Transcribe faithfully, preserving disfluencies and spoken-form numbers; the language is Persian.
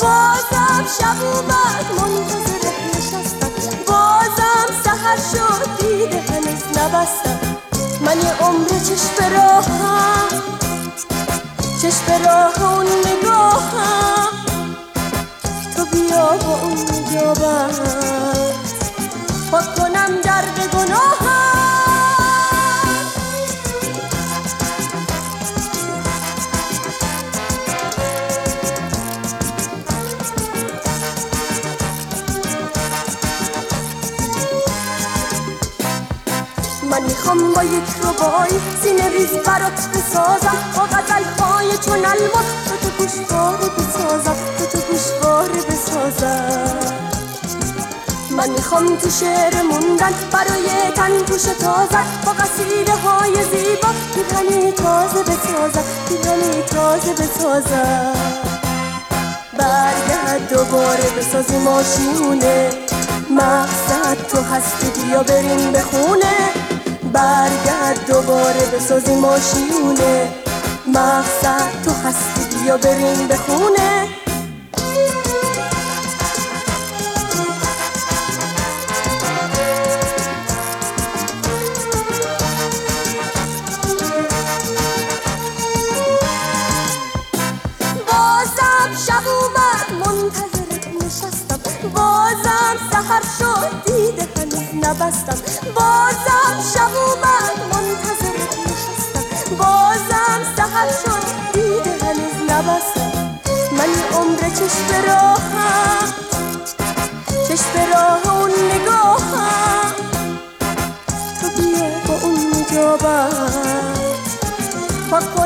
بازم شب اومد منتظر نشستم، بازم سحر شد دیده هنوز نبستم. من یه عمر چشم به راهم، چشم به راه اون نگاهم، تو بیا با اون نجابت پاک کنم درد گناهم. من میخوام با یک ربایی سینه ریز برات بسازم، با غزل‌های چون الماس تو تو گوشواره بسازم، تو تو گوشواره بسازم. من میخوام تو شعر موندن برای تن پوش تازه، با قصیده های زیبا پیرهنی تازه بسازم، پیرهنی تازه بسازم. برگرد دوباره بسازی ماشیونه، مقصد تو هستی بیا بریم به خونه. برگرد دوباره بسازی ماشیونه، مقصد تو هستی بیا بریم به خونه. بازم شب اومد منتظرت نشستم، بازم سحر شد دیده هنوز نبستم. بازم شب اومد منتظرت نشستم، بازم سحر شد دیده هنوز نبستم. من یه عمر چشم به راهم، چشم به راه اون نگاهم، تو بیا با اون نجابت پاک